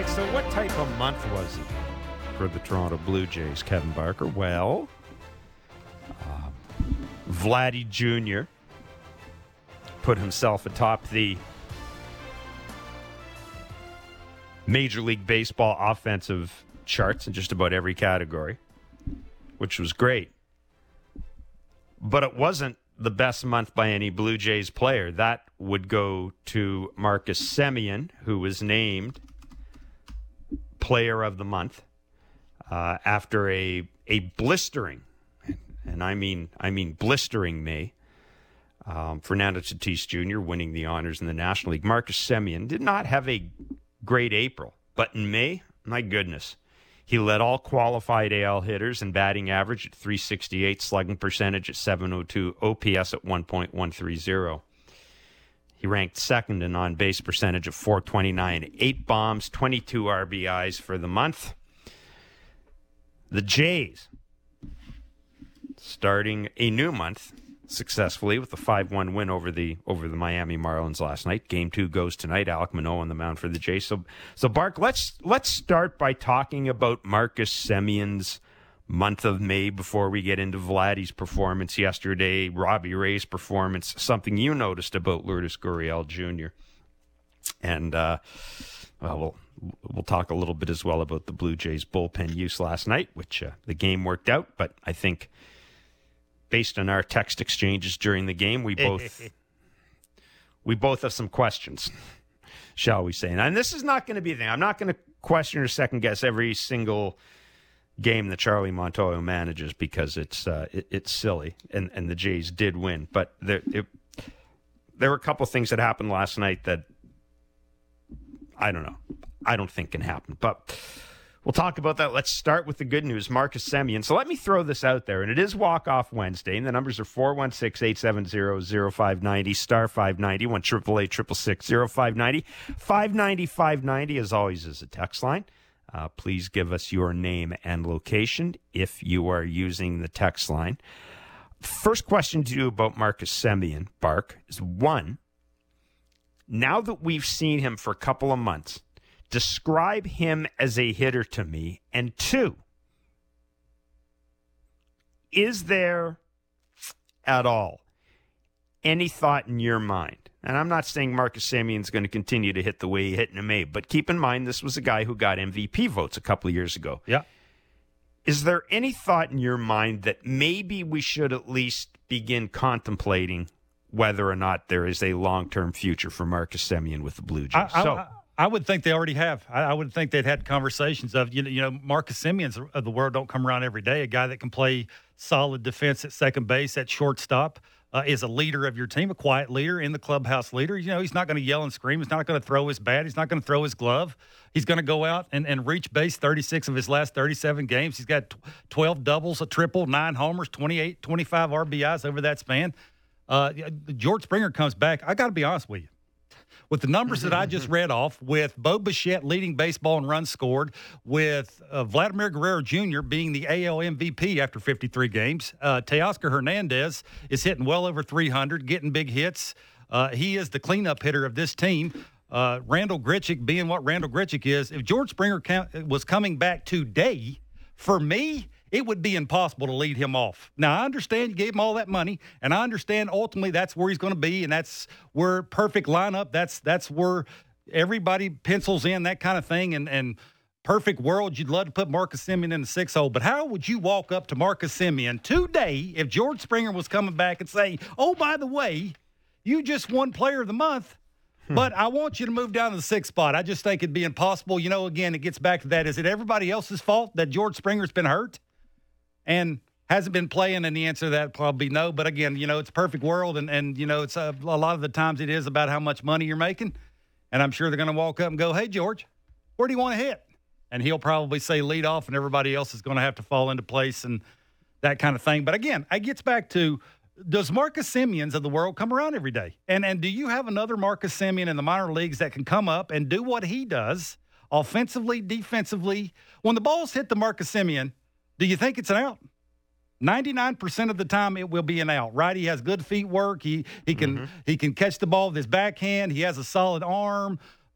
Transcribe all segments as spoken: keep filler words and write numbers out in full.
So what type of month was it for the Toronto Blue Jays, Kevin Barker? Well, uh, Vladdy Junior put himself atop the Major League Baseball offensive charts in just about every category, which was great. But it wasn't the best month by any Blue Jays player. That would go to Marcus Semien, who was named Player of the Month uh, after a a blistering, and I mean I mean blistering May. Um, Fernando Tatis Junior winning the honors in the National League. Marcus Semien did not have a great April, but in May, my goodness, he led all qualified A L hitters in batting average at three sixty-eight, slugging percentage at seven oh two, O P S at one point one three oh. He ranked second in on-base percentage of four twenty-nine, eight bombs, twenty-two R B Is for the month. The Jays starting a new month successfully with a five one win over the over the Miami Marlins last night. Game two goes tonight. Alek Manoah on the mound for the Jays. So, so Bark, let's let's start by talking about Marcus Semien's month of May before we get into Vladdy's performance yesterday, Robbie Ray's performance, something you noticed about Lourdes Gurriel Junior And, uh, well, we'll we'll talk a little bit as well about the Blue Jays bullpen use last night, which uh, the game worked out. But I think based on our text exchanges during the game, we both we both have some questions, shall we say. And this is not going to be the thing. I'm not going to question or second guess every single game that Charlie Montoyo manages because it's uh, it, it's silly, and, and the Jays did win. But there it, there were a couple things that happened last night that I don't know. I don't think can happen. But we'll talk about that. Let's start with the good news, Marcus Semien. So let me throw this out there, and it is Walk-Off Wednesday, and the numbers are four one six, eight seven zero, zero five nine zero, star five ninety, one eight eight eight, six six six, zero five nine zero. five ninety, five ninety, as always, is a text line. Uh, please give us your name and location if you are using the text line. First question to you about Marcus Semien, Bark, is one, now that we've seen him for a couple of months, describe him as a hitter to me. And two, is there at all any thought in your mind? And I'm not saying Marcus Semien's going to continue to hit the way he hit in May, but keep in mind this was a guy who got M V P votes a couple of years ago. Yeah. Is there any thought in your mind that maybe we should at least begin contemplating whether or not there is a long-term future for Marcus Semien with the Blue Jays? I, I, so, I, I would think they already have. I, I would think they'd had conversations of, you know, you know, Marcus Semien's of the world don't come around every day. A guy that can play solid defense at second base, at shortstop, uh, is a leader of your team, a quiet leader, in the clubhouse leader. You know, he's not going to yell and scream. He's not going to throw his bat. He's not going to throw his glove. He's going to go out and, and reach base thirty-six of his last thirty-seven games. He's got twelve doubles, a triple, nine homers, twenty-eight, twenty-five R B Is over that span. Uh, George Springer comes back. I got to be honest with you. With the numbers that I just read off, with Bo Bichette leading baseball in runs scored, with uh, Vladimir Guerrero Junior being the A L M V P after fifty-three games, uh, Teoscar Hernandez is hitting well over three hundred, getting big hits. Uh, he is the cleanup hitter of this team. Uh, Randall Grichuk being what Randall Grichuk is. If George Springer count, was coming back today, for me, it would be impossible to lead him off. Now, I understand you gave him all that money, and I understand ultimately that's where he's going to be, and that's where perfect lineup, that's that's where everybody pencils in, that kind of thing, and, and perfect world, you'd love to put Marcus Semien in the six hole. But how would you walk up to Marcus Semien today if George Springer was coming back and say, oh, by the way, you just won Player of the Month, but I want you to move down to the sixth spot? I just think it'd be impossible. You know, again, it gets back to that. Is it everybody else's fault that George Springer's been hurt and hasn't been playing? And the answer to that probably no. But again, you know, it's a perfect world. And, and you know, it's a, a lot of the times it is about how much money you're making. And I'm sure they're going to walk up and go, hey, George, where do you want to hit? And he'll probably say lead off, and everybody else is going to have to fall into place and that kind of thing. But again, it gets back to, does Marcus Semien's of the world come around every day? And, and do you have another Marcus Semien in the minor leagues that can come up and do what he does offensively, defensively? When the ball's hit the Marcus Semien, do you think it's an out? ninety-nine percent of the time it will be an out, right? He has good feet work. He he can mm-hmm. he can catch the ball with his backhand. He has a solid arm.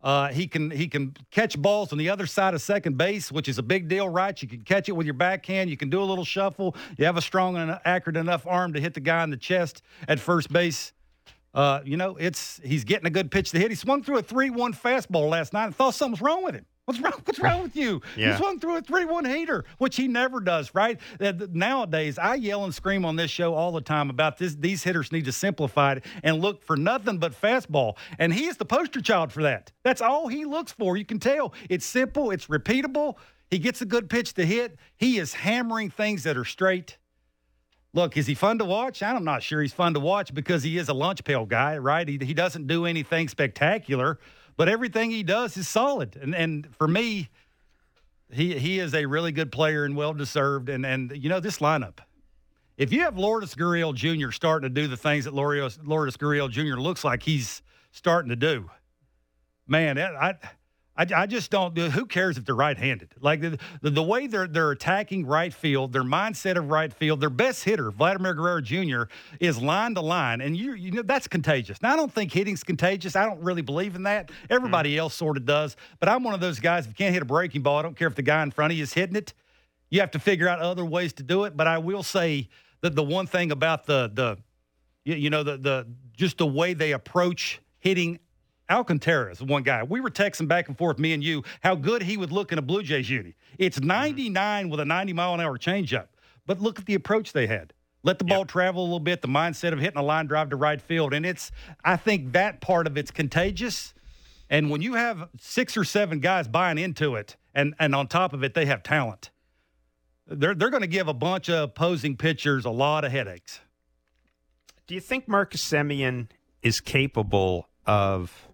Uh, he can he can catch balls on the other side of second base, which is a big deal, right? You can catch it with your backhand. You can do a little shuffle. You have a strong and accurate enough arm to hit the guy in the chest at first base. Uh, you know, it's he's getting a good pitch to hit. He swung through a three one fastball last night and thought something was wrong with him. What's wrong? What's wrong with you? Yeah. He swung through a three one heater, which he never does, right? Nowadays, I yell and scream on this show all the time about this. These hitters need to simplify it and look for nothing but fastball. And he is the poster child for that. That's all he looks for. You can tell. It's simple. It's repeatable. He gets a good pitch to hit. He is hammering things that are straight. Look, is he fun to watch? I'm not sure he's fun to watch because he is a lunch pail guy, right? He, he doesn't do anything spectacular. But everything he does is solid. And and for me, he he is a really good player and well-deserved. And, and you know, this lineup, if you have Lourdes Gurriel Junior starting to do the things that Lourdes, Lourdes Gurriel Junior looks like he's starting to do, man, I – I, I just don't – who cares if they're right-handed? Like, the, the, the way they're they're attacking right field, their mindset of right field, their best hitter, Vladimir Guerrero Junior, is line to line. And, you you know, that's contagious. Now, I don't think hitting's contagious. I don't really believe in that. Everybody mm-hmm. else sort of does. But I'm one of those guys, if you can't hit a breaking ball, I don't care if the guy in front of you is hitting it. You have to figure out other ways to do it. But I will say that the one thing about the, the you, you know, the the just the way they approach hitting – Alcantara is one guy. We were texting back and forth, me and you, how good he would look in a Blue Jays uni. It's ninety-nine mm-hmm. with a ninety mile an hour changeup. But look at the approach they had. Let the ball yep. travel a little bit, the mindset of hitting a line drive to right field. And it's, I think that part of it's contagious. And when you have six or seven guys buying into it, and, and on top of it, they have talent, they're, they're going to give a bunch of opposing pitchers a lot of headaches. Do you think Marcus Semien is capable of,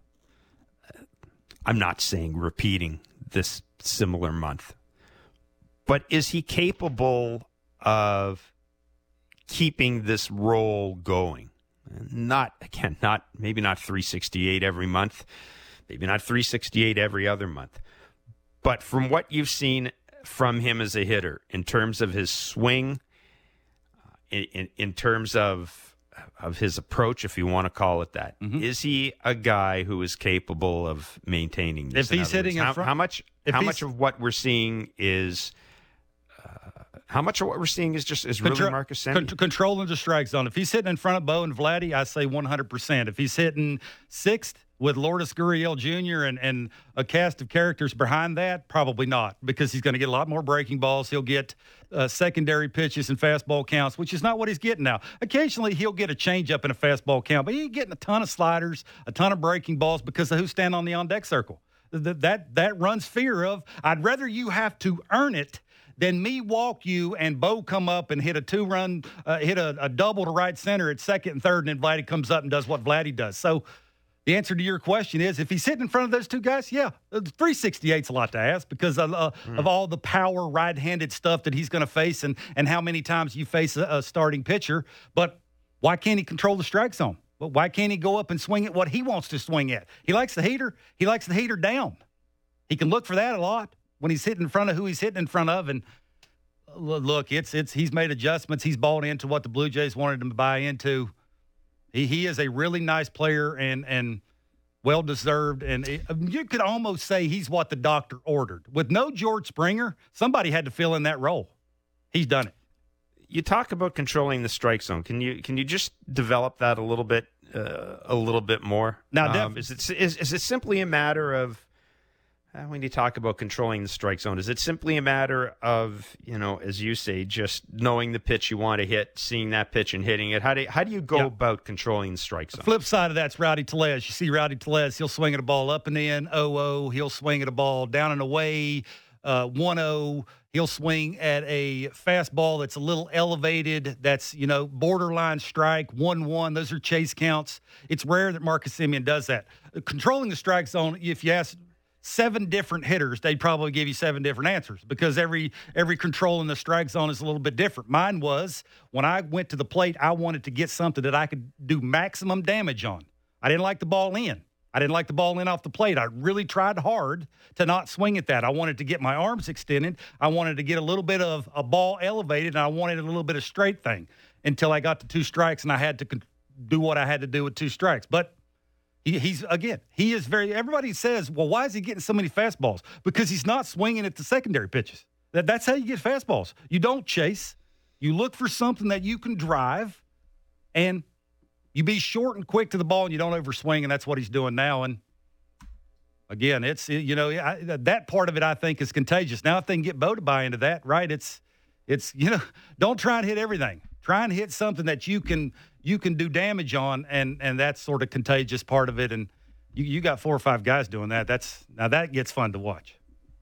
I'm not saying repeating this similar month, but is he capable of keeping this role going? Not, again, not maybe not three sixty-eight every month, maybe not three sixty-eight every other month, but from what you've seen from him as a hitter, in terms of his swing, in, in, in terms of of his approach, if you want to call it that. Mm-hmm. Is he a guy who is capable of maintaining this? If he's hitting in how, front, how much how much of what we're seeing is uh, how much of what we're seeing is just is Contro- really Marcus Semien? Con- controlling the strike zone. If he's hitting in front of Bo and Vladdy, I say one hundred percent. If he's hitting sixth with Lourdes Gurriel Junior and, and a cast of characters behind that, probably not, because he's going to get a lot more breaking balls. He'll get uh, secondary pitches and fastball counts, which is not what he's getting now. Occasionally, he'll get a changeup in a fastball count, but he ain't getting a ton of sliders, a ton of breaking balls because of who's standing on the on-deck circle. That, that, that runs fear of, I'd rather you have to earn it than me walk you and Bo come up and hit a two-run, uh, hit a, a double to right center at second and third, and then Vladdy comes up and does what Vladdy does. So, the answer to your question is, if he's sitting in front of those two guys, yeah, three sixty-eight's a lot to ask because of, uh, mm. of all the power right-handed stuff that he's going to face and, and how many times you face a, a starting pitcher. But why can't he control the strike zone? Well, why can't he go up and swing at what he wants to swing at? He likes the heater. He likes the heater down. He can look for that a lot when he's hitting in front of who he's hitting in front of. And look, it's it's he's made adjustments. He's bought into what the Blue Jays wanted him to buy into. He he is a really nice player and and well deserved, and it, you could almost say he's what the doctor ordered. With no George Springer, somebody had to fill in that role. He's done it. You talk about controlling the strike zone. Can you can you just develop that a little bit uh, a little bit more? Now, um, is it is is it simply a matter of uh, when you talk about controlling the strike zone? Is it simply a matter of, you know, as you say, just knowing the pitch you want to hit, seeing that pitch and hitting it? How do you, how do you go yeah. about controlling the strike zone? The flip side of that's Rowdy Tellez. You see Rowdy Tellez, he'll swing at a ball up and in, oh oh. He'll swing at a ball down and away, uh, one oh. He'll swing at a fastball that's a little elevated, that's, you know, borderline strike, one one. Those are chase counts. It's rare that Marcus Semien does that. Controlling the strike zone, if you ask seven different hitters, they'd probably give you seven different answers because every every control in the strike zone is a little bit different. Mine was, when I went to the plate, I wanted to get something that I could do maximum damage on. I didn't like the ball in. I didn't like the ball in off the plate. I really tried hard to not swing at that. I wanted to get my arms extended. I wanted to get a little bit of a ball elevated, and I wanted a little bit of straight thing until I got to two strikes, and I had to con- do what I had to do with two strikes. But He, he's, again, he is very – everybody says, well, why is he getting so many fastballs? Because he's not swinging at the secondary pitches. That, that's how you get fastballs. You don't chase. You look for something that you can drive, and you be short and quick to the ball, and you don't overswing, and that's what he's doing now. And, again, it's – you know, I, that part of it I think is contagious. Now if they can get Bo to buy into that, right, it's, it's you know, don't try and hit everything. Try and hit something that you can – you can do damage on, and, and that's sort of contagious part of it. And you, you got four or five guys doing that. That's now that gets fun to watch.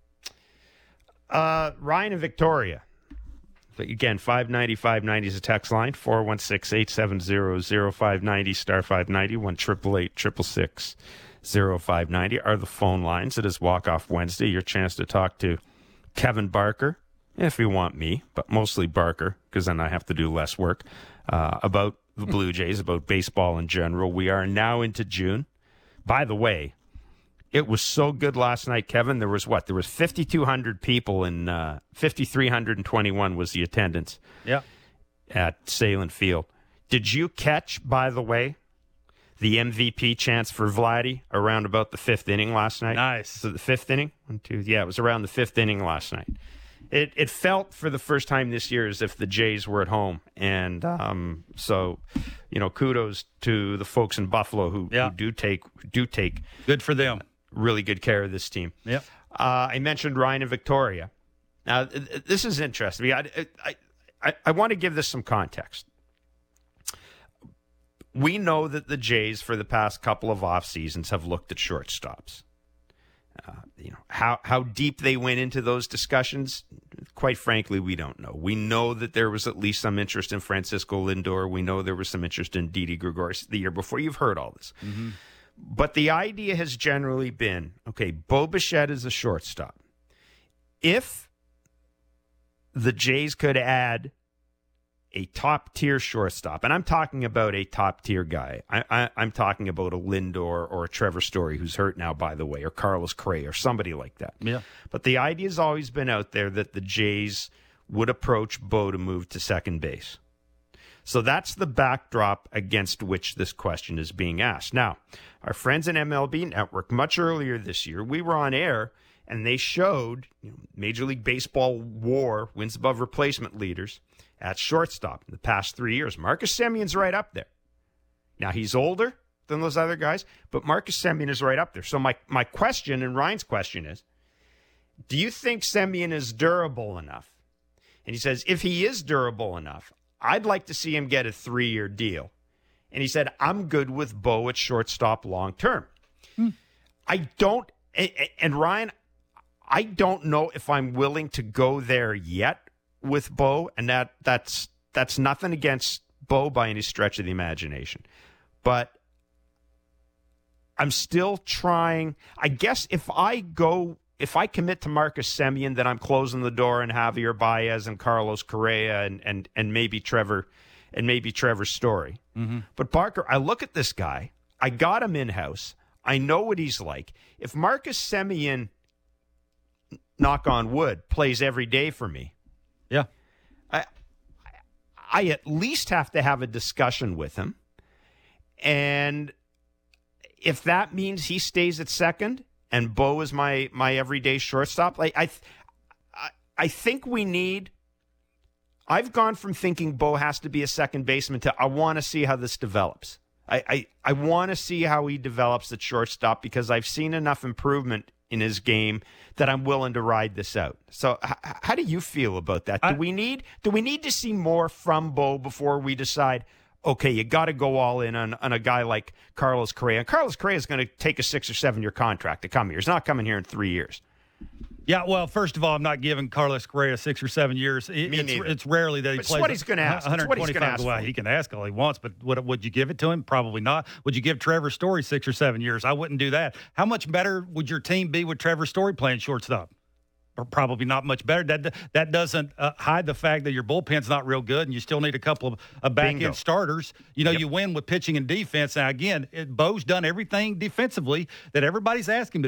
Uh, Ryan and Victoria. Again, five ninety, five ninety is a text line, four one six, eight seven zero, zero five nine zero, star five ninety, one eight eight eight, six six six, zero five nine zero are the phone lines. It is Walk-Off Wednesday. Your chance to talk to Kevin Barker, if you want me, but mostly Barker, because then I have to do less work, uh, about the Blue Jays, about baseball in general. We are now into June. By the way, it was so good last night, Kevin. There was what? There was fifty-two hundred people, and uh, five thousand three hundred twenty-one was the attendance yeah. at Salem Field. Did you catch, by the way, the M V P chance for Vladdy around about the fifth inning last night? Nice. So the fifth inning? One, two, yeah, it was around the fifth inning last night. It it felt for the first time this year as if the Jays were at home. And um, so, you know, kudos to the folks in Buffalo who, yeah. who do take do take good for them. Really good care of this team. Yep. Uh, I mentioned Ryan and Victoria. Now, this is interesting. I, I, I, I want to give this some context. We know that the Jays for the past couple of off seasons have looked at shortstops. Uh, you know, how, how deep they went into those discussions, quite frankly, we don't know. We know that there was at least some interest in Francisco Lindor. We know there was some interest in Didi Gregorius the year before. You've heard all this. Mm-hmm. But the idea has generally been, okay, Bo Bichette is a shortstop. If the Jays could add a top-tier shortstop, and I'm talking about a top-tier guy. I, I, I'm talking about a Lindor or a Trevor Story, who's hurt now, by the way, or Carlos Correa or somebody like that. Yeah. But the idea has always been out there that the Jays would approach Bo to move to second base. So that's the backdrop against which this question is being asked. Now, our friends in M L B Network, much earlier this year, we were on air, and they showed, you know, Major League Baseball WAR, wins above replacement leaders, at shortstop in the past three years. Marcus Semion's right up there. Now, he's older than those other guys, but Marcus Semien is right up there. So my, my question, and Ryan's question is, do you think Semien is durable enough? And he says, if he is durable enough, I'd like to see him get a three-year deal. And he said, I'm good with Bo at shortstop long term. Hmm. I don't, and, and Ryan, I don't know if I'm willing to go there yet with Bo, and that that's that's nothing against Bo by any stretch of the imagination. But I'm still trying. I guess if I go, if I commit to Marcus Semien, then I'm closing the door on Javier Baez and Carlos Correa and and and maybe Trevor and maybe Trevor Story. Mm-hmm. But Barker, I look at this guy. I got him in-house. I know what he's like. If Marcus Semien, knock on wood, plays every day for me, yeah, I I at least have to have a discussion with him. And if that means he stays at second and Bo is my my everyday shortstop, like I I, I think we need I've gone from thinking Bo has to be a second baseman to I want to see how this develops. I, I, I want to see how he develops at shortstop because I've seen enough improvement in his game that I'm willing to ride this out. So h- how do you feel about that? Do I, we need do we need to see more from Bo before we decide, okay, you got to go all in on, on a guy like Carlos Correa? And Carlos Correa is going to take a six or seven year contract to come here. He's not coming here in three years. Yeah, well, first of all, I'm not giving Carlos Correa six or seven years. It, Me it's, neither. It's rarely that he but plays. It's what he's going to ask. It's what he's going to ask. Well, he can ask all he wants, but would, would you give it to him? Probably not. Would you give Trevor Story six or seven years? I wouldn't do that. How much better would your team be with Trevor Story playing shortstop? Or probably not much better. That that doesn't uh, hide the fact that your bullpen's not real good, and you still need a couple of uh, back-end starters. You know, yep. You win with pitching and defense. Now, again, it, Bo's done everything defensively that everybody's asked him to do.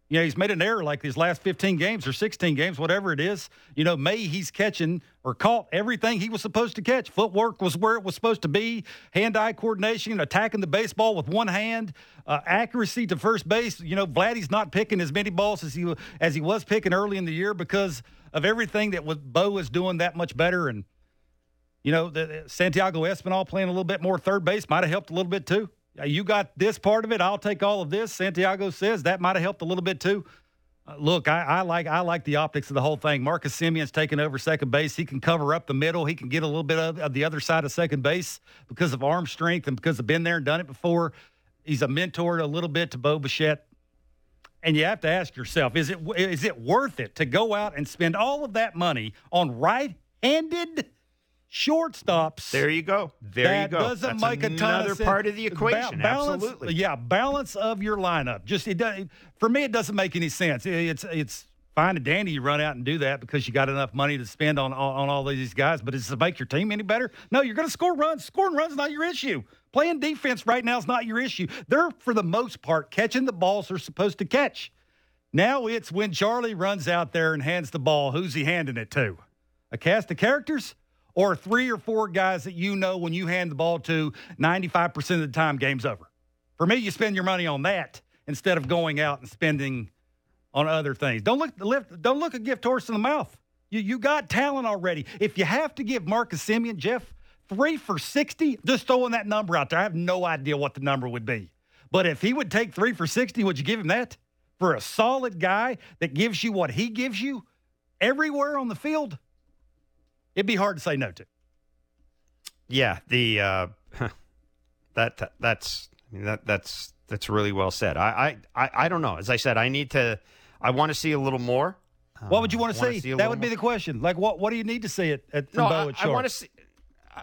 You know, he's made an error like these last fifteen games or sixteen games, whatever it is. You know, May, he's catching or caught everything he was supposed to catch. Footwork was where it was supposed to be. Hand-eye coordination, attacking the baseball with one hand, uh, accuracy to first base. You know, Vladdy's not picking as many balls as he as he was picking early in the year because of everything that was, Bo was doing that much better. And, you know, the, Santiago Espinal playing a little bit more third base might have helped a little bit too. You got this part of it. I'll take all of this. Santiago says that might have helped a little bit too. Uh, look, I, I like I like the optics of the whole thing. Marcus Semien's taking over second base. He can cover up the middle. He can get a little bit of, of the other side of second base because of arm strength and because of been there and done it before. He's a mentor a little bit to Bo Bichette. And you have to ask yourself, is it is it worth it to go out and spend all of that money on right-handed shortstops? There you go. There that you go. Doesn't That's make a ton another of sense. part of the equation. Ba- balance, Absolutely. Yeah, balance of your lineup. Just it does, for me, it doesn't make any sense. It, it's it's fine and dandy you run out and do that because you got enough money to spend on on, on all these guys. But does it make your team any better? No, you're going to score runs. Scoring runs is not your issue. Playing defense right now is not your issue. They're, for the most part, catching the balls they're supposed to catch. Now it's when Charlie runs out there and hands the ball, who's he handing it to? A cast of characters? Or three or four guys that you know when you hand the ball to, ninety-five percent of the time, game's over. For me, you spend your money on that instead of going out and spending on other things. Don't look lift, don't look a gift horse in the mouth. You you got talent already. If you have to give Marcus Semien, Jeff, three for sixty, just throwing that number out there, I have no idea what the number would be. But if he would take three for sixty, would you give him that? For a solid guy that gives you what he gives you everywhere on the field? It'd be hard to say no to. Yeah, the uh, that that's I mean, that that's that's really well said. I, I I I don't know. As I said, I need to. I want to see a little more. What would you want to uh, see? see That would more. be the question. Like, what what do you need to see at, at from No, Bo I, at I short? want to see. I,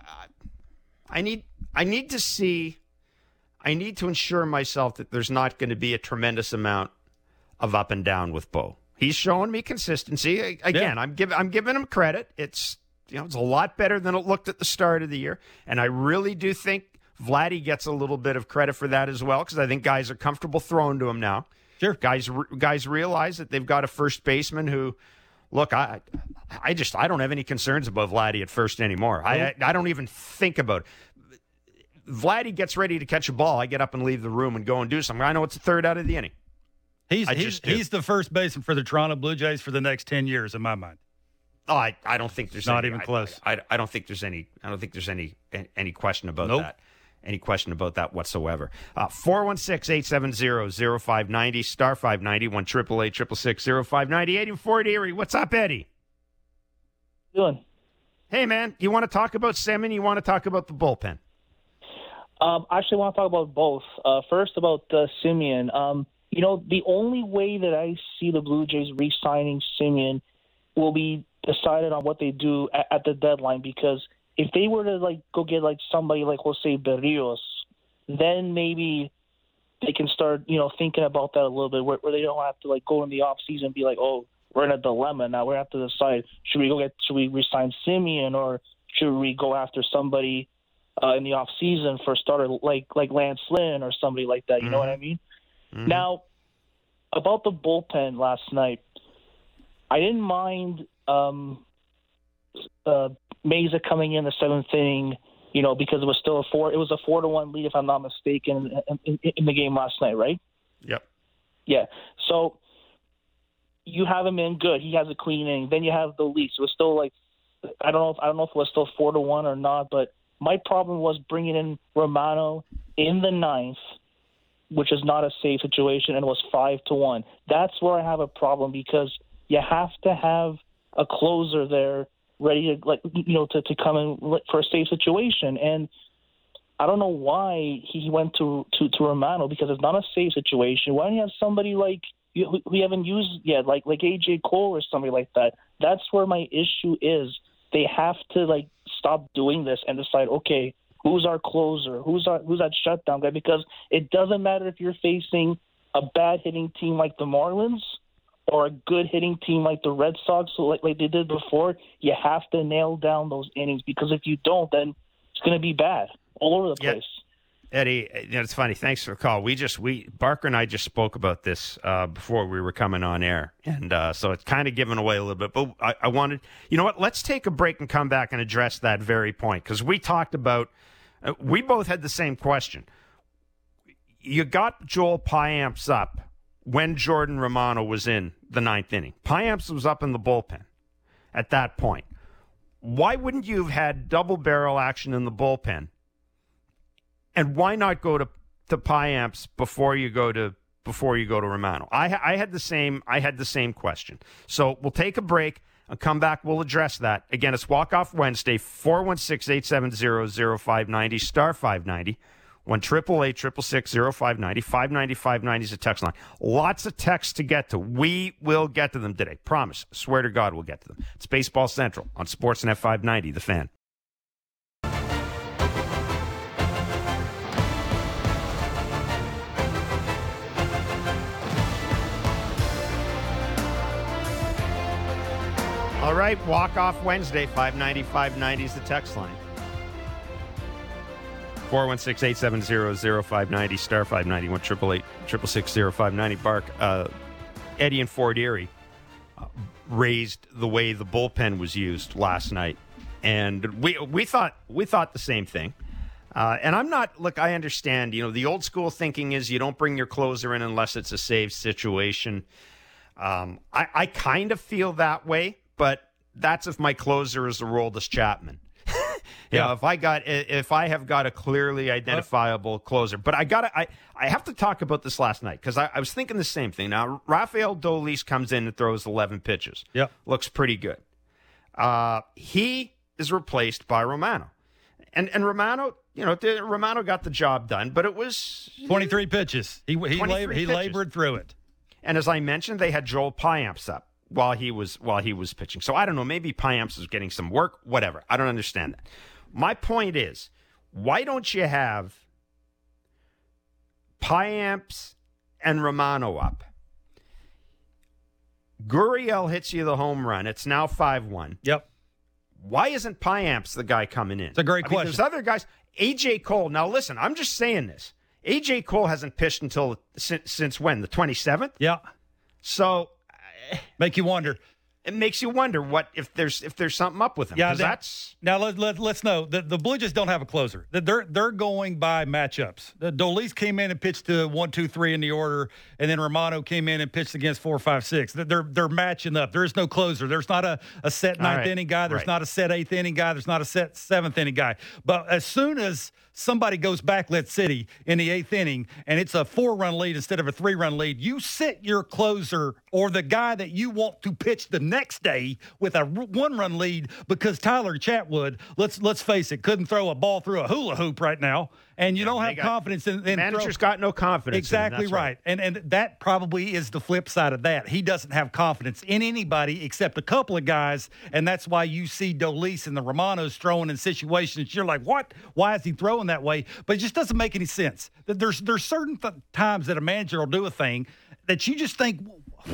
I need I need to see. I need to ensure myself that there's not going to be a tremendous amount of up and down with Bo. He's showing me consistency. Again, Yeah. I'm giving I'm giving him credit. It's you know it's a lot better than it looked at the start of the year, and I really do think Vladdy gets a little bit of credit for that as well because I think guys are comfortable throwing to him now. Sure, guys guys realize that they've got a first baseman who, look, I I just I don't have any concerns about Vladdy at first anymore. I I, I don't even think about it. Vladdy gets ready to catch a ball, I get up and leave the room and go and do something. I know it's a third out of the inning. He's I he's, just do. he's the first baseman for the Toronto Blue Jays for the next ten years, in my mind. Oh, I, I don't think there's Not any, even I- close. I, I, I don't think there's any. I don't think there's any any question about Nope. that. Any question about that whatsoever? Uh, four one six eight seven zero zero five ninety star five ninety one triple eight triple six zero five ninety eight in Fort Erie. What's up, Eddie? Doing. Hey man, you want to talk about Semien? You want to talk about the bullpen? Um, I actually want to talk about both. Uh, first, about uh, Semien. Um, you know, the only way that I see the Blue Jays re-signing Semien will be decided on what they do at, at the deadline. Because if they were to like go get like somebody like Jose Berrios, then maybe they can start you know thinking about that a little bit, where, where they don't have to like go in the off season and be like, oh, we're in a dilemma now. We have to decide: should we go get should we re-sign Semien or should we go after somebody Uh, in the off season for a starter like like Lance Lynn or somebody like that, you mm-hmm. know what I mean? Mm-hmm. Now, about the bullpen last night, I didn't mind um, uh, Meza coming in the seventh inning, you know, because it was still a four. It was a four to one lead, if I'm not mistaken, in, in, in the game last night, right? Yep. Yeah. So you have him in, good. He has a clean inning. Then you have the lead. So it was still like I don't know. If, I don't know if it was still four to one or not, but my problem was bringing in Romano in the ninth, which is not a safe situation, and it was five to one. That's where I have a problem because you have to have a closer there ready to, like, you know, to, to come in for a safe situation. And I don't know why he went to, to, to Romano because it's not a safe situation. Why don't you have somebody like who we haven't used yet, like like A J Cole or somebody like that? That's where my issue is. They have to like stop doing this and decide, okay, who's our closer? Who's our who's that shutdown guy? Because it doesn't matter if you're facing a bad hitting team like the Marlins or a good hitting team like the Red Sox, like, like they did before. You have to nail down those innings because if you don't, then it's going to be bad all over the Yeah. place. Eddie, you know, it's funny. Thanks for the call. We just we Barker and I just spoke about this uh, before we were coming on air, and uh, so it's kind of given away a little bit. But I, I wanted, you know what? Let's take a break and come back and address that very point, because we talked about. Uh, we both had the same question. You got Joel Payamps up when Jordan Romano was in the ninth inning. Payamps was up in the bullpen at that point. Why wouldn't you have had double barrel action in the bullpen? And why not go to to Payamps before you go to before you go to Romano? I I had the same I had the same question. So we'll take a break. I'll come back. We'll address that. Again, it's Walk Off Wednesday. four one six, eight seven zero, zero five nine zero star five ninety. one triple eight triple six zero five ninety. five ninety five ninety is a text line. Lots of texts to get to. We will get to them today. Promise. Swear to God, we'll get to them. It's Baseball Central on Sportsnet five ninety. The Fan. All right, Walk Off Wednesday, five ninety, five ninety is the text line. four one six, eight seven zero, zero five nine zero, star five ninety, one triple eight, triple six, zero five ninety. Bark, uh, Eddie in Fort Erie uh, raised the way the bullpen was used last night. And we we thought we thought the same thing. Uh, and I'm not, look, I understand, you know, the old school thinking is you don't bring your closer in unless it's a save situation. Um, I, I kind of feel that way. But that's if my closer is Aroldis Chapman. you yeah. know, if I got if I have got a clearly identifiable closer. But I got I I have to talk about this last night because I, I was thinking the same thing. Now Rafael Dolis comes in and throws eleven pitches. Yep. Looks pretty good. Uh, he is replaced by Romano, and and Romano, you know, the, Romano got the job done, but it was twenty-three pitches. He he lab- he pitches. labored through it. And as I mentioned, they had Joel Payamps up while he was while he was pitching. So I don't know, maybe Payamps is getting some work, whatever. I don't understand that. My point is, why don't you have Payamps and Romano up? Gurriel hits you the home run. It's now five one. Yep. Why isn't Payamps the guy coming in? It's a great I question. Mean, there's other guys. A J. Cole. Now listen, I'm just saying this. A J. Cole hasn't pitched until since, since when? The twenty-seventh? Yeah. So make you wonder. It makes you wonder what if there's if there's something up with him. Yeah, that, that's now let, let, let's know that the Blue Jays don't have a closer. They're they're going by matchups. The Dolis came in and pitched to one, two, three in the order, and then Romano came in and pitched against four, five, six. They're they're matching up. There is no closer. There's not a, a set ninth right. inning guy. There's right. not a set eighth inning guy. There's not a set seventh inning guy. But as soon as somebody goes backlit city in the eighth inning and it's a four-run lead instead of a three-run lead, you sit your closer or the guy that you want to pitch the next day with a one-run lead because Tyler Chatwood, let's let's face it, couldn't throw a ball through a hula hoop right now, and you yeah, don't have got, confidence in, in manager's throw. got no confidence. Exactly in him, right. right, and and that probably is the flip side of that. He doesn't have confidence in anybody except a couple of guys, and that's why you see Dolis and the Romanos throwing in situations you're like, what? Why is he throwing that way? But it just doesn't make any sense. There's there's certain th- times that a manager will do a thing that you just think.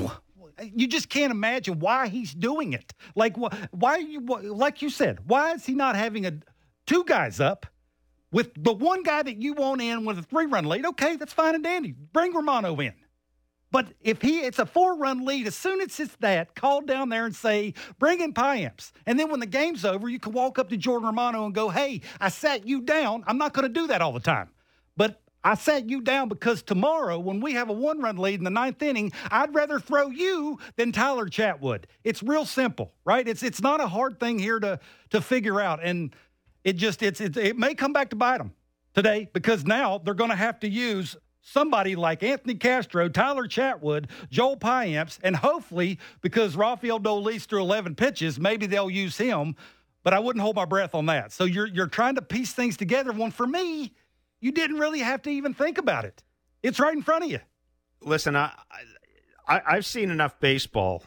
You just can't imagine why he's doing it. Like, why are you, like you said, why is he not having a two guys up with the one guy that you want in with a three-run lead? Okay, that's fine and dandy. Bring Romano in. But if he it's a four-run lead, as soon as it's that, call down there and say, bring in Payamps. And then when the game's over, you can walk up to Jordan Romano and go, hey, I sat you down. I'm not going to do that all the time. But I sat you down because tomorrow when we have a one-run lead in the ninth inning, I'd rather throw you than Tyler Chatwood. It's real simple, right? It's it's not a hard thing here to to figure out. And it just it's, it's it may come back to bite them today because now they're going to have to use somebody like Anthony Castro, Tyler Chatwood, Joel Payamps, and hopefully because Rafael Dolis threw eleven pitches, maybe they'll use him. But I wouldn't hold my breath on that. So you're you're trying to piece things together. One for me. You didn't really have to even think about it. It's right in front of you. Listen, I, I, I've seen enough baseball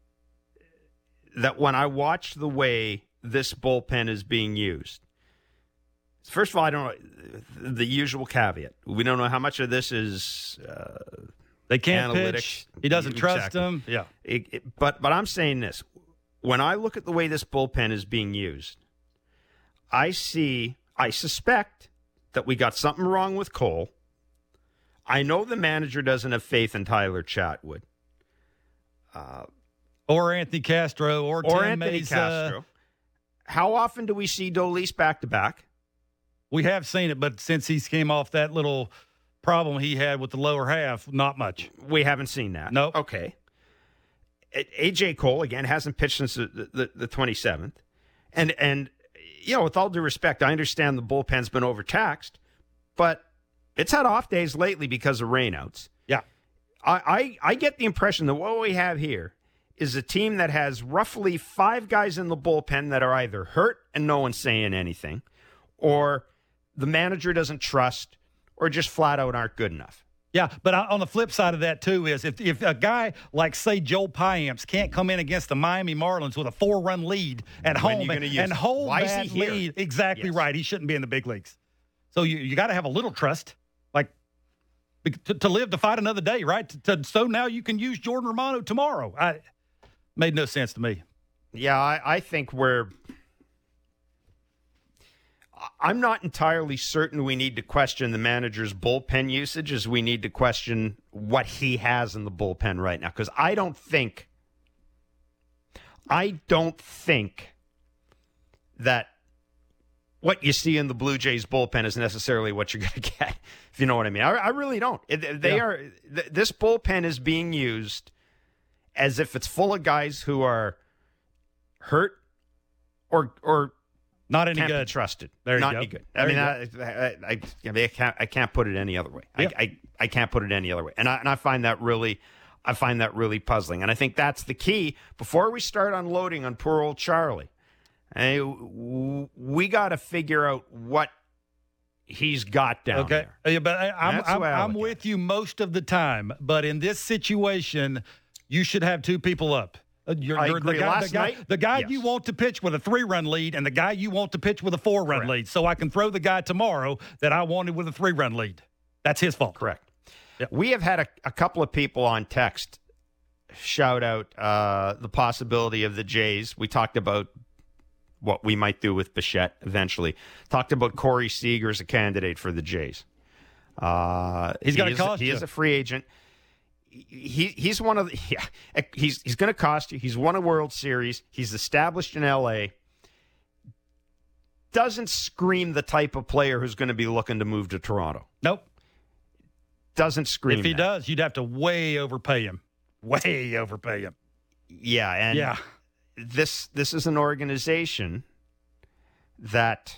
that when I watch the way this bullpen is being used, first of all, I don't know the usual caveat. We don't know how much of this is uh, they can't analytics. Pitch. He doesn't exactly. trust them. Yeah, it, it, but but I'm saying this: when I look at the way this bullpen is being used, I see, I suspect. that we got something wrong with Cole. I know the manager doesn't have faith in Tyler Chatwood. Uh, or Anthony Castro or, or Tim Anthony Mesa. Castro. How often do we see Dolis back-to-back? We have seen it, but since he came off that little problem he had with the lower half, not much. We haven't seen that. No. Nope. Okay. A J. Cole, again, hasn't pitched since the, the, the twenty-seventh. And, and, you know, with all due respect, I understand the bullpen's been overtaxed, but it's had off days lately because of rainouts. Yeah. I, I, I get the impression that what we have here is a team that has roughly five guys in the bullpen that are either hurt and no one's saying anything, or the manager doesn't trust, or just flat out aren't good enough. Yeah, but on the flip side of that, too, is if if a guy like, say, Joe Piamps can't come in against the Miami Marlins with a four-run lead at When home and, use and hold Why that is he here? lead, exactly Yes. right. He shouldn't be in the big leagues. So you, you got to have a little trust, like to, to live to fight another day, right? To, to, so now you can use Jordan Romano tomorrow. I made no sense to me. Yeah, I, I think we're. I'm not entirely certain we need to question the manager's bullpen usage as we need to question what he has in the bullpen right now. Because I don't think, I don't think that what you see in the Blue Jays bullpen is necessarily what you're going to get, if you know what I mean. I, I really don't. It, they Yeah. are. Th- this bullpen is being used as if it's full of guys who are hurt or or. Not any Can't good. be trusted. There you Not go. any good. There I mean, you I, I, I, I, mean, I can't. I can't put it any other way. Yep. I, I, I can't put it any other way. And I, and I find that really, I find that really puzzling. And I think that's the key. Before we start unloading on poor old Charlie, I, we got to figure out what he's got down Okay, there. Yeah, but I, I'm That's the I'm, way I I'm look at with you most of the time. But in this situation, you should have two people up. Uh, You're, I you're agree. The guy, Last the guy, night, the guy yes. you want to pitch with a three-run lead, and the guy you want to pitch with a four-run Correct. lead. So I can throw the guy tomorrow that I wanted with a three-run lead. That's his fault. Correct. Yep. We have had a, a couple of people on text shout out uh, the possibility of the Jays. We talked about what we might do with Bichette eventually. Talked about Corey Seager as a candidate for the Jays. Uh, He's he gonna is- cost He you. is a free agent. He he's one of the, yeah, he's he's going to cost you. He's won a World Series. He's established in L A. Doesn't scream the type of player who's going to be looking to move to Toronto. Nope. Doesn't scream. If he that. does, you'd have to way overpay him. Way overpay him. Yeah, and Yeah. this this is an organization that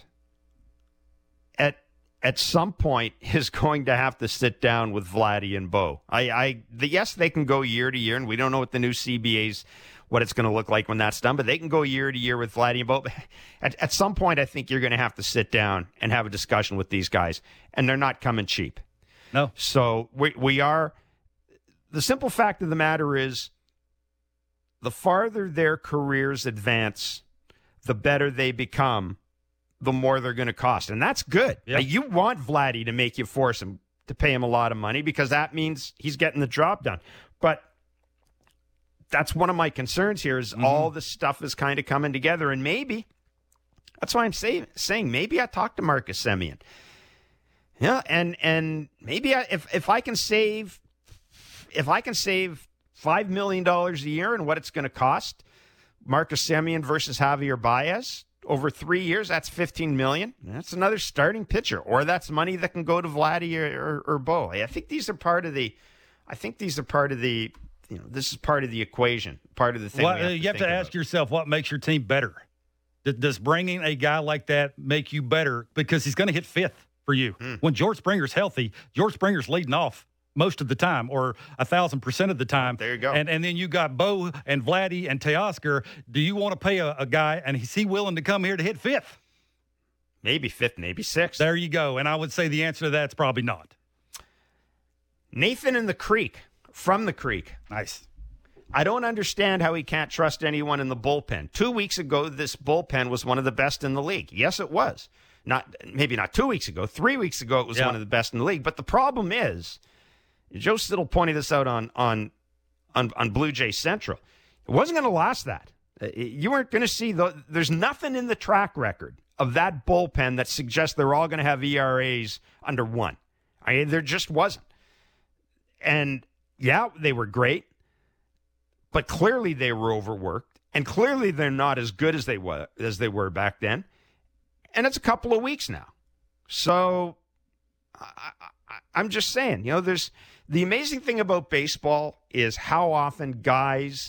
at at some point is going to have to sit down with Vladdy and Bo. I, I the, yes, they can go year to year, and we don't know what the new C B A's what it's going to look like when that's done, but they can go year to year with Vladdy and Bo. At, at some point, I think you're going to have to sit down and have a discussion with these guys, and they're not coming cheap. No. So we we are. The simple fact of the matter is, the farther their careers advance, the better they become, the more they're going to cost. And that's good. Yep. Now, you want Vladdy to make you force him to pay him a lot of money because that means he's getting the job done. But that's one of my concerns here is Mm-hmm. all this stuff is kind of coming together. And maybe, that's why I'm say, saying, maybe I talked to Marcus Semien. Yeah, and and maybe I, if if I can save, if I can save five million dollars a year and what it's going to cost, Marcus Semien versus Javier Baez over three years, that's fifteen million dollars. That's another starting pitcher, or that's money that can go to Vladdy or, or, or Bo. I think these are part of the. I think these are part of the. You know, this is part of the equation, part of the thing. Well, we have you to have to think ask about. yourself what makes your team better. Does- Does bringing a guy like that make you better? Because he's going to hit fifth for you. Hmm. When George Springer's healthy, George Springer's leading off most of the time, or a thousand percent of the time. There you go. And and then you got Bo and Vladdy and Teoscar. Do you want to pay a, a guy, and is he willing to come here to hit fifth? Maybe fifth, maybe sixth. There you go. And I would say the answer to that's probably not. Nathan in the Creek, from the Creek. Nice. I don't understand how he can't trust anyone in the bullpen. Two weeks ago, this bullpen was one of the best in the league. Yes, it was. Not maybe not two weeks ago. Three weeks ago, it was Yeah. one of the best in the league. But the problem is, Joe Siddle pointed this out on on on, on Blue Jay Central. It wasn't going to last that. Uh, You weren't going to see the. There's nothing in the track record of that bullpen that suggests they're all going to have E R As under one. I mean, there just wasn't. And, yeah, they were great, but clearly they were overworked, and clearly they're not as good as they were, as they were back then. And it's a couple of weeks now. So I, I, I'm just saying, you know, there's the amazing thing about baseball is how often guys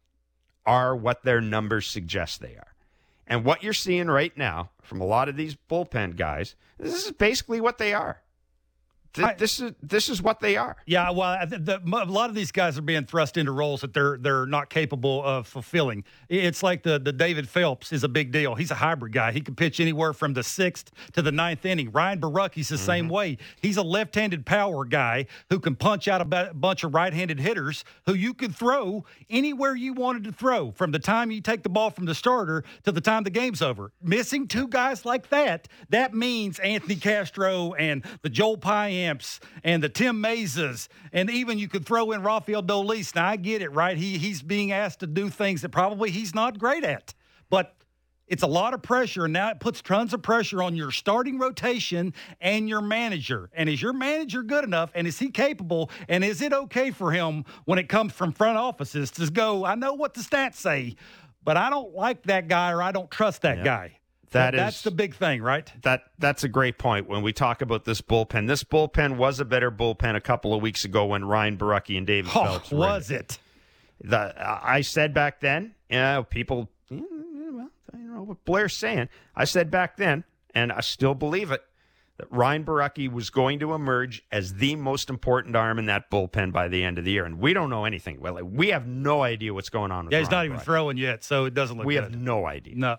are what their numbers suggest they are. And what you're seeing right now from a lot of these bullpen guys, this is basically what they are. Th- I, this is this is what they are. Yeah, well, the, the, a lot of these guys are being thrust into roles that they're they're not capable of fulfilling. It's like the, the David Phelps is a big deal. He's a hybrid guy. He can pitch anywhere from the sixth to the ninth inning. Ryan Borucki's the mm-hmm. same way. He's a left-handed power guy who can punch out a b- bunch of right-handed hitters who you could throw anywhere you wanted to throw from the time you take the ball from the starter to the time the game's over. Missing two guys like that, that means Anthony Castro and the Joel Payamps and the Tim Mazes, and even you could throw in Rafael Dolis. Now, I get it, right? He He's being asked to do things that probably he's not great at. But it's a lot of pressure, and now it puts tons of pressure on your starting rotation and your manager. And is your manager good enough, and is he capable, and is it okay for him when it comes from front offices to go, I know what the stats say, but I don't like that guy or I don't trust that yeah. guy. That That's is, the big thing, right? That That's a great point when we talk about this bullpen. This bullpen was a better bullpen a couple of weeks ago when Ryan Borucki and David oh, Phelps were was in. it? The, I said back then, yeah, people, you know, you know what Blair's saying. I said back then, and I still believe it, that Ryan Borucki was going to emerge as the most important arm in that bullpen by the end of the year. And we don't know anything. Well, we have no idea what's going on with Yeah, he's Ryan not even Borucki. throwing yet, so it doesn't look we good. have no idea. No.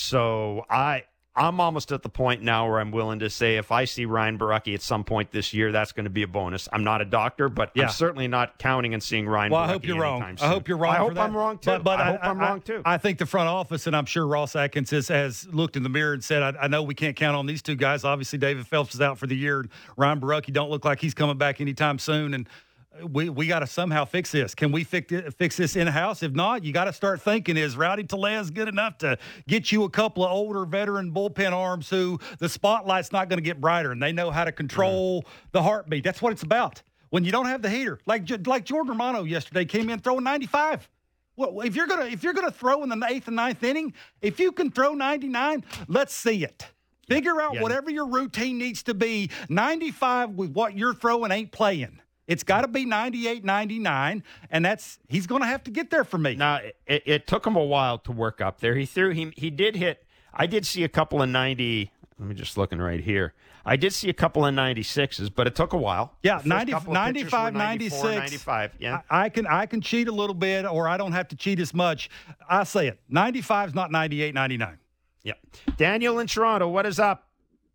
So I, I'm almost at the point now where I'm willing to say if I see Ryan Borucki at some point this year, that's going to be a bonus. I'm not a doctor, but yeah. I'm certainly not counting on seeing Ryan well, Borucki I hope you're wrong. anytime soon. I hope you're wrong. I for hope that. I'm wrong, too. But, but I, I hope I'm I, wrong, too. I think the front office, and I'm sure Ross Atkins has, has looked in the mirror and said, I, I know we can't count on these two guys. Obviously, David Phelps is out for the year. Ryan Borucki don't look like he's coming back anytime soon, and we we got to somehow fix this. Can we fix it, fix this in-house? If not, you got to start thinking, is Rowdy Tellez good enough to get you a couple of older veteran bullpen arms who the spotlight's not going to get brighter, and they know how to control mm. the heartbeat? That's what it's about. When you don't have the heater, like like Jordan Romano yesterday came in throwing ninety-five. Well, if you're gonna if you're gonna throw in the eighth and ninth inning, if you can throw ninety-nine, let's see it. Figure out yeah. whatever your routine needs to be. ninety-five with what you're throwing ain't playing. It's got to be ninety-eight, ninety-nine, and that's he's going to have to get there for me. Now, it, it took him a while to work up there. He threw he he did hit. I did see a couple of ninety. Let me just looking right here. I did see a couple of ninety-sixes, but it took a while. Yeah, ninety, ninety-five, ninety-six. ninety-five, yeah. I, I can I can cheat a little bit, or I don't have to cheat as much. I say it. ninety-five is not ninety-eight, ninety-nine. Yeah. Daniel in Toronto, what is up?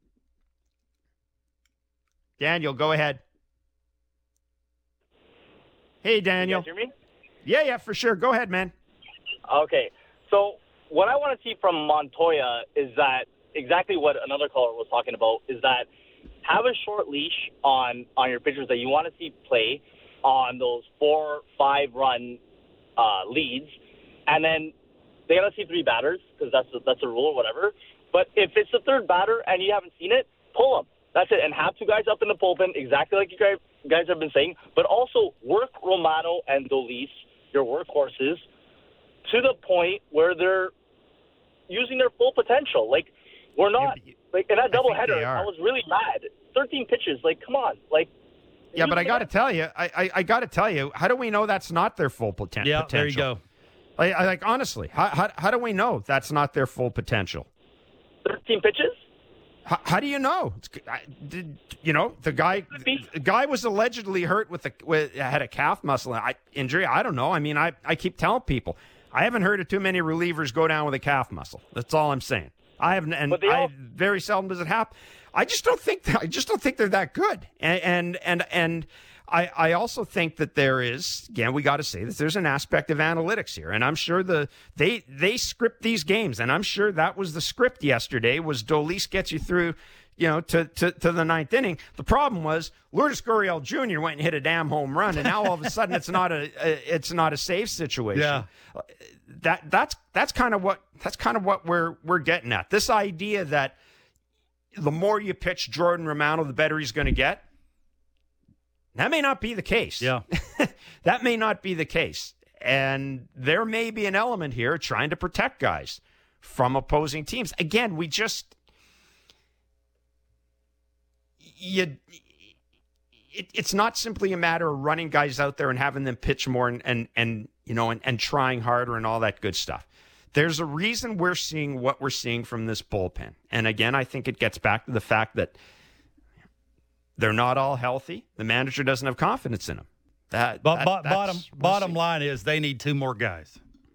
Daniel, go ahead. Hey, Daniel. Can you guys hear me? Yeah, yeah, for sure. Go ahead, man. Okay. So what I want to see from Montoya is that exactly what another caller was talking about is that have a short leash on, on your pitchers that you want to see play on those four, five-run uh, leads, and then they got to see three batters because that's the, that's the rule or whatever. But if it's the third batter and you haven't seen it, pull them. That's it. And have two guys up in the bullpen, exactly like you guys, guys have been saying, but also work Romano and Dolis, your workhorses, to the point where they're using their full potential. Like, we're not yeah, – like in that doubleheader, I was really mad. thirteen pitches. Like, come on. Like, yeah, but I got to tell you, I, I, I got to tell you, how do we know that's not their full poten- yeah, potential? Yeah, there you go. Like, I, like honestly, how, how how do we know that's not their full potential? thirteen pitches? How, how do you know? I, did, you know, the guy the guy was allegedly hurt with a with had a calf muscle injury. I don't know. I mean, I, I keep telling people I haven't heard of too many relievers go down with a calf muscle. That's all I'm saying. I haven't, and I, very seldom does it happen. I just don't think I just don't think they're that good. And and and, and I, I also think that there is, again, we got to say that there's an aspect of analytics here, and I'm sure the they they script these games, and I'm sure that was the script yesterday. Was Dolis gets you through you know, to, to, to the ninth inning. The problem was Lourdes Gurriel Junior went and hit a damn home run, and now all of a sudden it's not a, a it's not a safe situation. Yeah. That that's that's kind of what that's kind of what we're we're getting at. This idea that the more you pitch Jordan Romano, the better he's going to get. That may not be the case. Yeah. That may not be the case. And there may be an element here trying to protect guys from opposing teams. Again, we just you it, it's not simply a matter of running guys out there and having them pitch more and and, and you know and, and trying harder and all that good stuff. There's a reason we're seeing what we're seeing from this bullpen. And again, I think it gets back to the fact that they're not all healthy. The manager doesn't have confidence in them. That, but, that but bottom we'll bottom see. line is they need two more guys.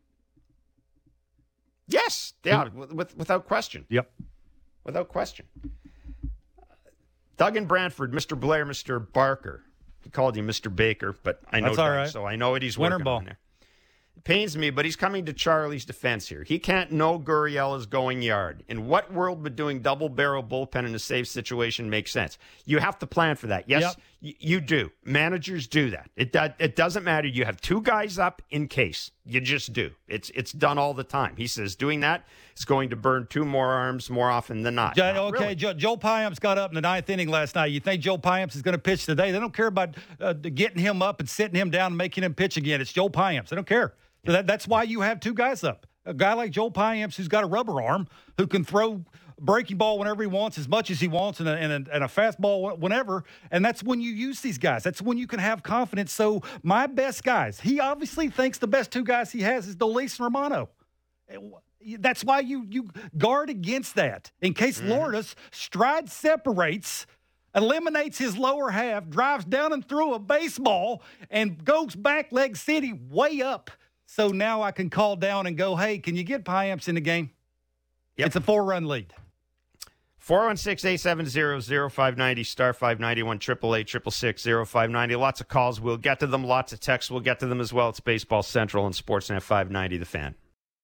Yes, yeah, with, without question. Yep. Without question. Doug and Brantford, Mister Blair, Mister Barker. He called you Mister Baker, but I know That's all Doug, right. so I know what he's Winter working ball. on there. It pains me, but he's coming to Charlie's defense here. He can't know Gurriel is going yard. In what world would doing double-barrel bullpen in a safe situation make sense? You have to plan for that. Yes, Yep. y- you do. Managers do that. It do- it doesn't matter. You have two guys up in case. You just do. It's it's done all the time. He says doing that is going to burn two more arms more often than not. Jo- Not okay, really. Joe, Joe Piamps got up in the ninth inning last night. You think Joe Piamps is going to pitch today? They don't care about uh, getting him up and sitting him down and making him pitch again. It's Joe Piamps. They don't care. So that, that's why you have two guys up. A guy like Joe Piamps who's got a rubber arm, who can throw breaking ball whenever he wants, as much as he wants, and a, and a, and a fastball whenever. And that's when you use these guys. That's when you can have confidence. So my best guys, he obviously thinks the best two guys he has is Dolis and Romano. That's why you you guard against that. In case mm-hmm. Lourdes stride separates, eliminates his lower half, drives down and through a baseball, and goes back leg city way up. So now I can call down and go, hey, can you get Piamps in the game? Yep. It's a four-run lead. four one six, eight seven zero, zero five nine zero, star five ninety-one, eight eight eight, six six six, zero five nine zero. Lots of calls. We'll get to them. Lots of texts. We'll get to them as well. It's Baseball Central and Sportsnet five ninety, The Fan.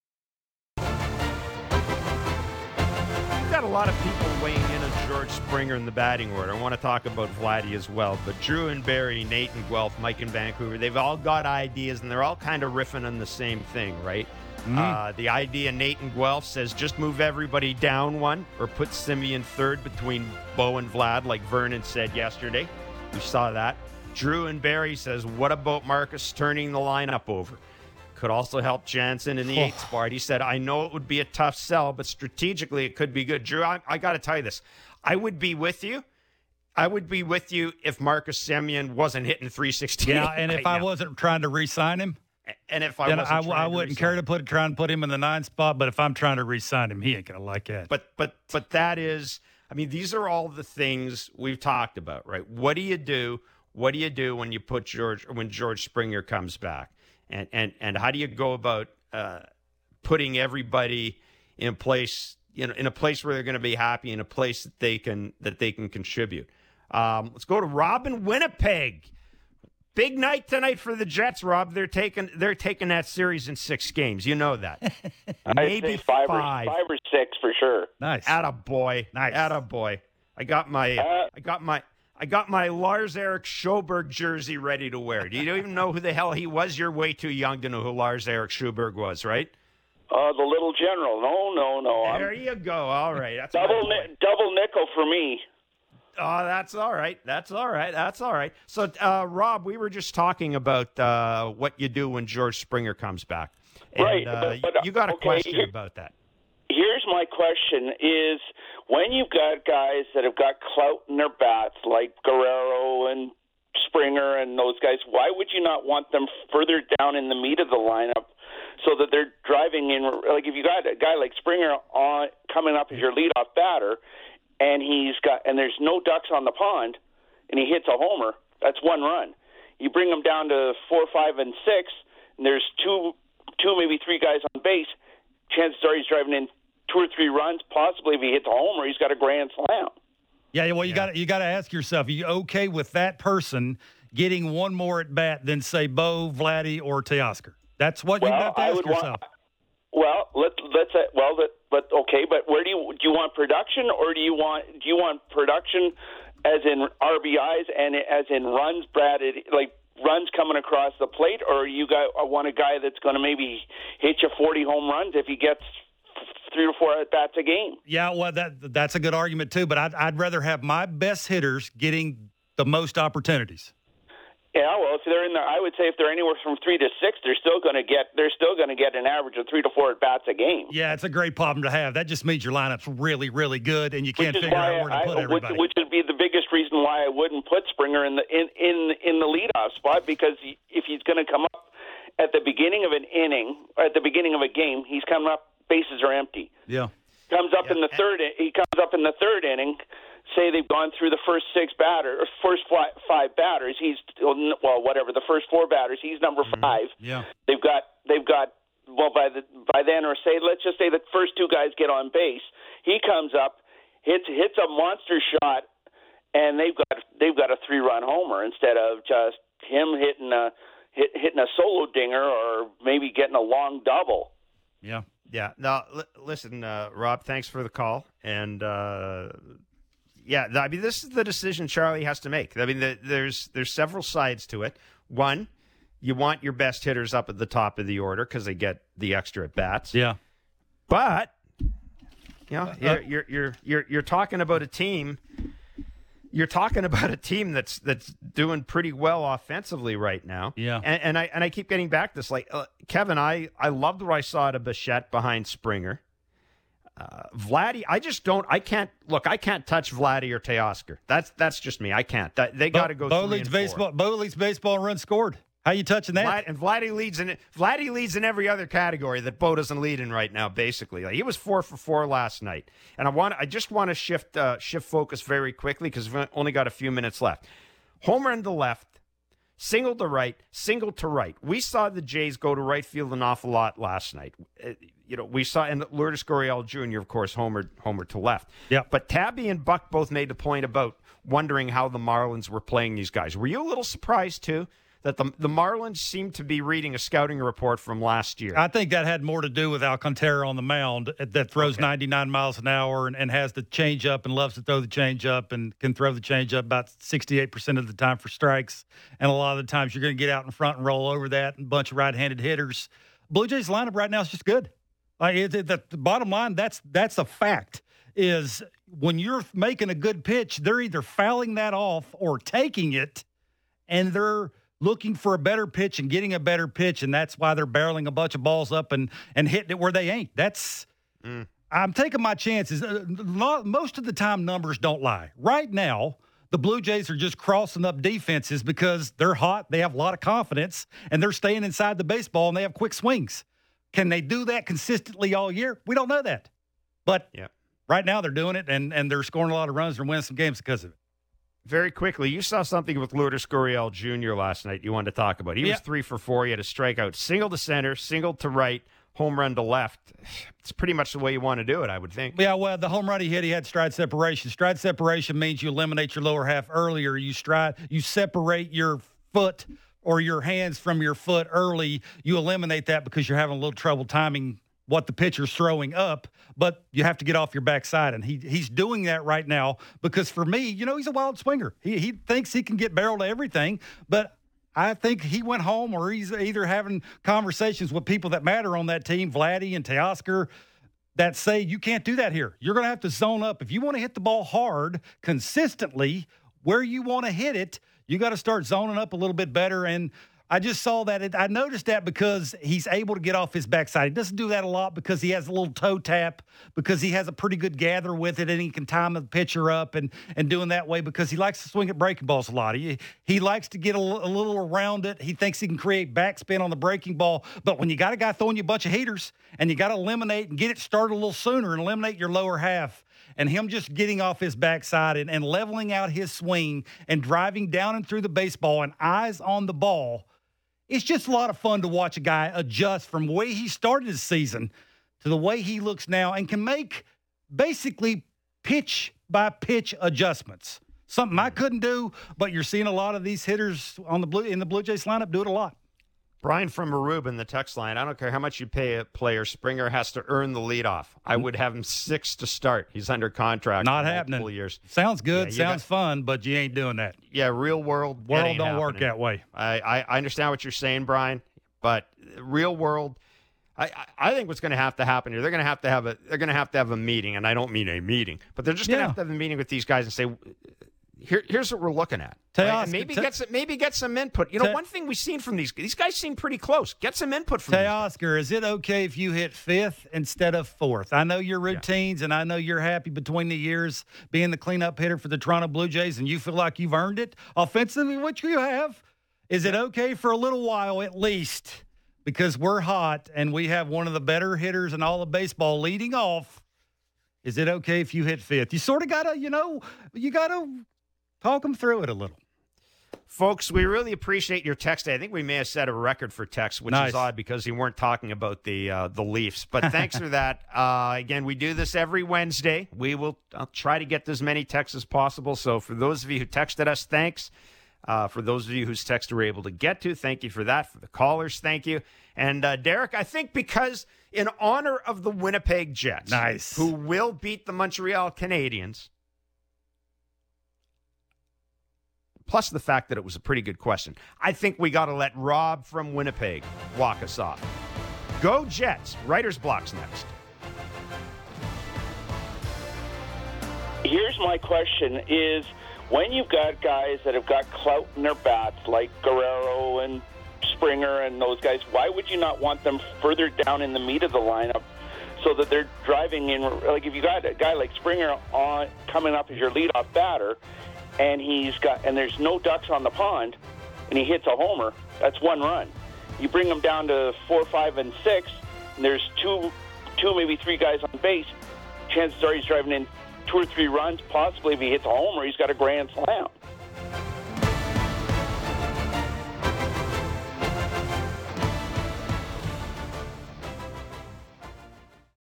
We've got a lot of people weighing in on George Springer in the batting order. I want to talk about Vladdy as well. But Drew and Barry, Nate and Guelph, Mike in Vancouver, they've all got ideas, and they're all kind of riffing on the same thing, right? Mm-hmm. Uh, the idea, Nate and Guelph says, just move everybody down one or put Simeon third between Bo and Vlad, like Vernon said yesterday. We saw that. Drew and Barry says, what about Marcus turning the lineup over? Could also help Jansen in the eighth spot. He said, I know it would be a tough sell, but strategically it could be good. Drew, I, I got to tell you this. I would be with you. I would be with you if Marcus Simeon wasn't hitting three sixteen. Yeah, and right if I now. wasn't trying to re-sign him, and if I then wasn't I, trying I to wouldn't re-sign care to him. put try and put him in the nine spot. But if I'm trying to re-sign him, he ain't gonna like that. But but but that is, I mean, these are all the things we've talked about, right? What do you do? What do you do when you put George when George Springer comes back, and and and how do you go about uh, putting everybody in a place, you know, in a place where they're going to be happy, in a place that they can that they can contribute. Um, let's go to Rob in Winnipeg. Big night tonight for the Jets, Rob. They're taking they're taking that series in six games. You know that. Maybe five, five. Or, five or six for sure. Nice. Attaboy. Nice. Attaboy. I got my Uh, I got my I got my Lars Eric Schoberg jersey ready to wear. Do you even know who the hell he was? You're way too young to know who Lars Eric Schoberg was, right? Uh, the little general. No, no, no. There I'm you go. All right. That's double my boy. ni- double nickel for me. Oh, that's all right. That's all right. That's all right. So, uh, Rob, we were just talking about uh, what you do when George Springer comes back. And, Right, uh, but- but, you got a okay, question here- about that. Here's my question: Is when you've got guys that have got clout in their bats, like Guerrero and Springer and those guys, why would you not want them further down in the meat of the lineup so that they're driving in? Like if you got a guy like Springer on coming up as your leadoff batter, and he's got and there's no ducks on the pond, and he hits a homer, that's one run. You bring him down to four, five, and six, and there's two, two maybe three guys on base. Chances are he's driving in two or three runs. Possibly, if he hits a homer, he's got a grand slam. Yeah, well, you Yeah. got you got to ask yourself: are you okay with that person getting one more at bat than say Bo, Vladdy, or Teoscar? That's what Well, you have to I ask would yourself. want. Well, let let's uh, well that but okay, but where do you do you want production, or do you want do you want production as in R B Is and as in runs, Brad, like runs coming across the plate, or you got want a guy that's going to maybe hit you forty home runs if he gets three or four at bats a game? Yeah, well, that that's a good argument too. But I'd I'd rather have my best hitters getting the most opportunities. Yeah, well, if they're in there, I would say if they're anywhere from three to six, they're still going to get they're still going to get an average of three to four at bats a game. Yeah, it's a great problem to have. That just means your lineup's really, really good, and you can't Which is figure why out where to I, put which, everybody. which would be the biggest reason why I wouldn't put Springer in the in in, in the leadoff spot, because he, if he's going to come up at the beginning of an inning, or at the beginning of a game, he's coming up, bases are empty. Yeah, comes up yeah. in the third. He comes up in the third inning. Say they've gone through the first six batters, first five batters. He's well, whatever the first four batters. He's number five. yeah. They've got they've got well by the by then, or say let's just say the first two guys get on base. He comes up, hits hits a monster shot, and they've got they've got a three run homer instead of just him hitting a hit, hitting a solo dinger or maybe getting a long double. Yeah. Yeah. Now, l- listen, uh, Rob, thanks for the call. And, uh, yeah, I mean, this is the decision Charlie has to make. I mean, the, there's there's several sides to it. One, you want your best hitters up at the top of the order because they get the extra at bats. Yeah. But, you know, Uh, you're, you're you're you're you're talking about a team. You're talking about a team that's that's doing pretty well offensively right now. Yeah. And, and I and I keep getting back to this. Like uh, Kevin, I I loved what I saw at a Bichette behind Springer. Uh, Vladdy, I just don't. I can't look. I can't touch Vladdy or Teoscar. That's that's just me. I can't. That, they got to go. Bo three leads and four. baseball. Bo leads baseball run scored. How you touching that? Vlad, and Vladdy leads in Vladdy leads in every other category that Bo doesn't lead in right now. Basically, like, he was four for four last night, and I want. I just want to shift uh, shift focus very quickly because we've only got a few minutes left. Homer in the left, single to right, single to right. We saw the Jays go to right field an awful lot last night. Uh, you know, we saw, and Lourdes Gurriel Junior, of course, homer homer to left. Yeah. But Tabby and Buck both made the point about wondering how the Marlins were playing these guys. Were you a little surprised too that the the Marlins seemed to be reading a scouting report from last year? I think that had more to do with Alcantara on the mound that throws Okay. ninety-nine miles an hour and, and has the changeup and loves to throw the changeup and can throw the changeup about sixty-eight percent of the time for strikes. And a lot of the times you're going to get out in front and roll over that and a bunch of right-handed hitters. Blue Jays lineup right now is just good. Like it, it, the, the bottom line, that's that's a fact, is when you're making a good pitch, they're either fouling that off or taking it, and they're looking for a better pitch and getting a better pitch, and that's why they're barreling a bunch of balls up and, and hitting it where they ain't. That's mm. I'm taking my chances. Uh, not, most of the time, numbers don't lie. Right now, the Blue Jays are just crossing up defenses because they're hot, they have a lot of confidence, and they're staying inside the baseball, and they have quick swings. Can they do that consistently all year? We don't know that. But yeah. right now they're doing it, and, and they're scoring a lot of runs and winning some games because of it. Very quickly, you saw something with Lourdes Gurriel Junior last night you wanted to talk about. He yeah. was three for four. He had a strikeout, single to center, single to right, home run to left. It's pretty much the way you want to do it, I would think. Yeah, well, the home run he hit, he had stride separation. Stride separation means you eliminate your lower half earlier. You stride, you separate your foot or your hands from your foot early. You eliminate that because you're having a little trouble timing what the pitcher's throwing up, but you have to get off your backside. And he he's doing that right now because for me, you know, he's a wild swinger. He he thinks he can get barrel to everything, but I think he went home or he's either having conversations with people that matter on that team, Vladdy and Teoscar, that say you can't do that here. You're going to have to zone up. If you want to hit the ball hard consistently where you want to hit it, you got to start zoning up a little bit better. And I just saw that. It, I noticed that because he's able to get off his backside. He doesn't do that a lot because he has a little toe tap, because he has a pretty good gather with it, and he can time the pitcher up and, and doing that way because he likes to swing at breaking balls a lot. He, he likes to get a, a little around it. He thinks he can create backspin on the breaking ball. But when you got a guy throwing you a bunch of heaters and you got to eliminate and get it started a little sooner and eliminate your lower half, and him just getting off his backside and, and leveling out his swing and driving down and through the baseball and eyes on the ball, it's just a lot of fun to watch a guy adjust from the way he started his season to the way he looks now and can make basically pitch by pitch adjustments. Something I couldn't do, but you're seeing a lot of these hitters on the blue in the Blue Jays lineup do it a lot. Brian from Aruba in the text line. I don't care how much you pay a player. Springer has to earn the leadoff. I would have him six to start. He's under contract. Not for happening. multiple years. Sounds good. Yeah, sounds got, fun, but you ain't doing that. Yeah, real world. World don't happening. work that way. I, I, I understand what you're saying, Brian, but real world. I, I think what's going to have to happen here, they're going to have to have a they're going to have to have a meeting, and I don't mean a meeting, but they're just going to Yeah. have to have a meeting with these guys and say, Here, here's what we're looking at. Teoscar, Right? And maybe te- get some, maybe get some input. You know, Te- one thing we've seen from these these guys seem pretty close. Get some input from these guys. Teoscar, is it okay if you hit fifth instead of fourth? I know your routines, yeah. and I know you're happy between the years being the cleanup hitter for the Toronto Blue Jays, and you feel like you've earned it offensively, which you have. Is it okay for a little while at least, because we're hot and we have one of the better hitters in all of baseball leading off? Is it okay if you hit fifth? You sort of got to, you know, you got to talk them through it a little. Folks, we really appreciate your text. I think we may have set a record for text, which Nice. is odd because you weren't talking about the uh, the Leafs. But thanks for that. Uh, again, we do this every Wednesday. We will I'll try to get as many texts as possible. So for those of you who texted us, thanks. Uh, for those of you whose text we're able to get to, thank you for that. For the callers, thank you. And uh, Derek, I think because in honor of the Winnipeg Jets, Nice. who will beat the Montreal Canadiens, plus the fact that it was a pretty good question, I think we got to let Rob from Winnipeg walk us off. Go Jets. Writer's Block's next. Here's my question is, when you've got guys that have got clout in their bats, like Guerrero and Springer and those guys, why would you not want them further down in the meat of the lineup so that they're driving in? Like if you got a guy like Springer on coming up as your leadoff batter, and he's got and there's no ducks on the pond, and he hits a homer, that's one run. You bring him down to four, five, and six, and there's two, two maybe three guys on base. Chances are he's driving in two or three runs. Possibly if he hits a homer, he's got a grand slam.